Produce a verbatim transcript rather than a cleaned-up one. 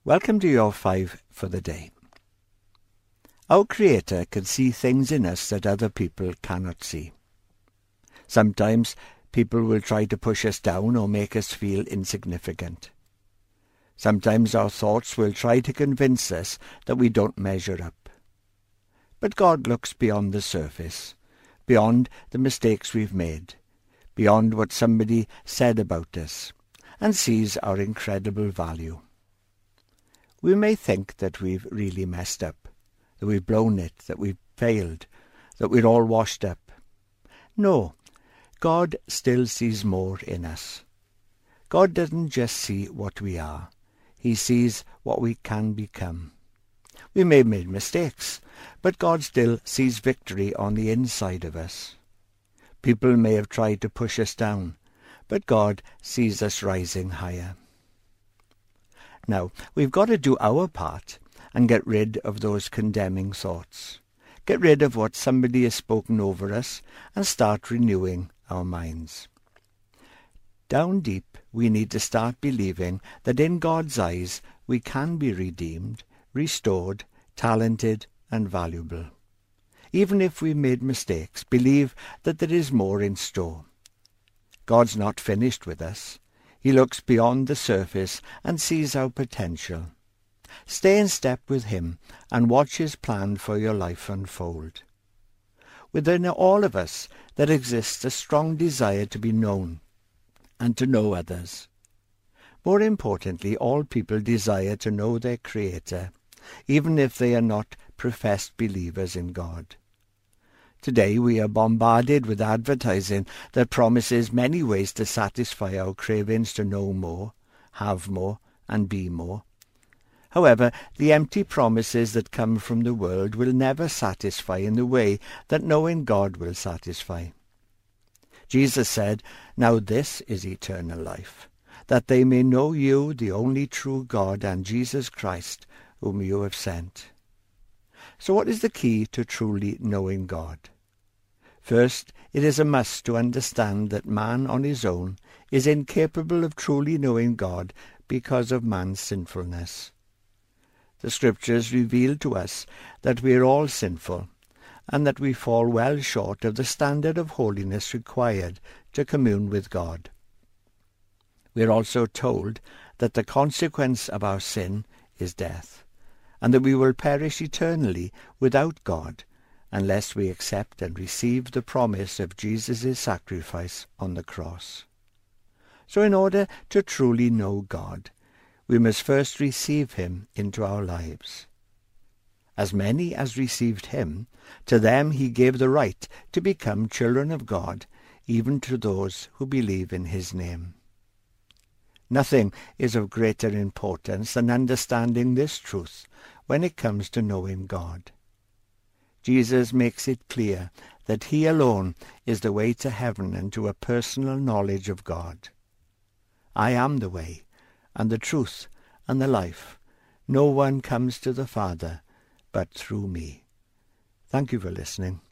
Welcome to your five for the day. Our Creator can see things in us that other people cannot see. Sometimes people will try to push us down or make us feel insignificant. Sometimes our thoughts will try to convince us that we don't measure up. But God looks beyond the surface, beyond the mistakes we've made, beyond what somebody said about us, and sees our incredible value. We may think that we've really messed up, that we've blown it, that we've failed, that we're all washed up. No, God still sees more in us. God doesn't just see what we are. He sees what we can become. We may have made mistakes, but God still sees victory on the inside of us. People may have tried to push us down, but God sees us rising higher. Now, we've got to do our part and get rid of those condemning thoughts. Get rid of what somebody has spoken over us and start renewing our minds. Down deep, we need to start believing that in God's eyes we can be redeemed, restored, talented and valuable. Even if we made mistakes, believe that there is more in store. God's not finished with us. He looks beyond the surface and sees our potential. Stay in step with him and watch his plan for your life unfold. Within all of us there exists a strong desire to be known and to know others. More importantly, all people desire to know their Creator, even if they are not professed believers in God. Today we are bombarded with advertising that promises many ways to satisfy our cravings to know more, have more, and be more. However, the empty promises that come from the world will never satisfy in the way that knowing God will satisfy. Jesus said, "Now this is eternal life, that they may know you, the only true God, and Jesus Christ, whom you have sent." So what is the key to truly knowing God? First, it is a must to understand that man on his own is incapable of truly knowing God because of man's sinfulness. The Scriptures reveal to us that we are all sinful, and that we fall well short of the standard of holiness required to commune with God. We are also told that the consequence of our sin is death, and that we will perish eternally without God unless we accept and receive the promise of Jesus' sacrifice on the cross. So in order to truly know God, we must first receive him into our lives. As many as received him, to them he gave the right to become children of God, even to those who believe in his name. Nothing is of greater importance than understanding this truth when it comes to knowing God. Jesus makes it clear that he alone is the way to heaven and to a personal knowledge of God. I am the way, and the truth, and the life. No one comes to the Father but through me. Thank you for listening.